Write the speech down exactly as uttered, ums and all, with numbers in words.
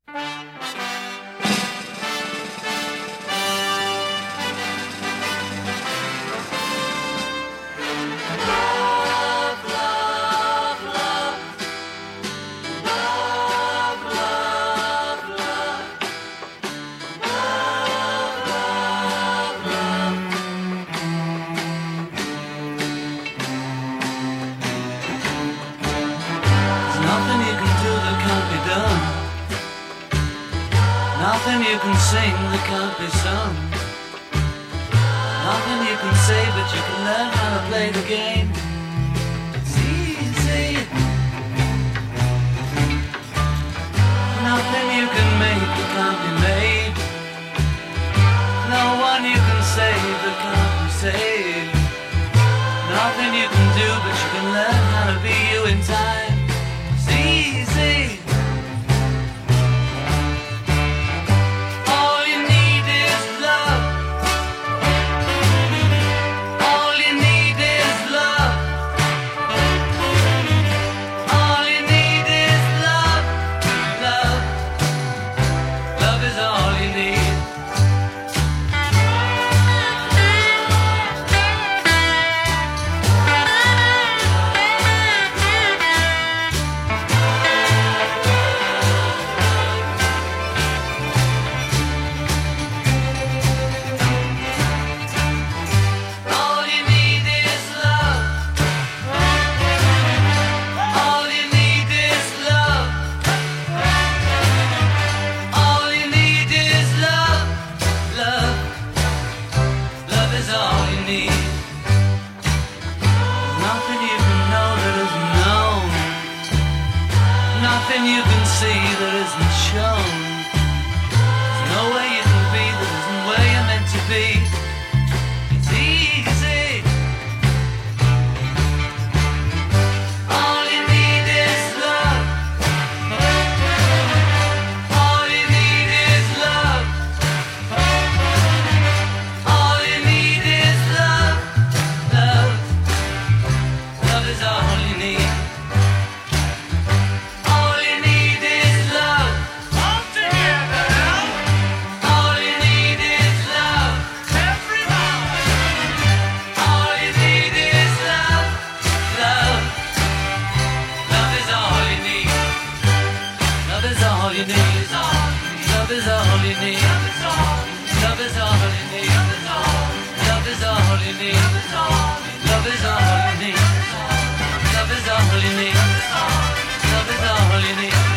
Nothing you can sing that can't be sung. Nothing you can say, but you can learn how to play the game. It's easy. Nothing you can make that can't be made. No one you can save that can't be saved. Nothing you can do, but you can learn how to be you in time. It's easy. Nothing you can see that isn't shown. There's no way you can be that isn't where you're meant to be. It's easy. All you need is love. All you need is love. All you need is love. Love. Love is all you need. Love is all you need. Love is all you need. Love is all you need. Love is all you need. Love is all you need. Love is all you need.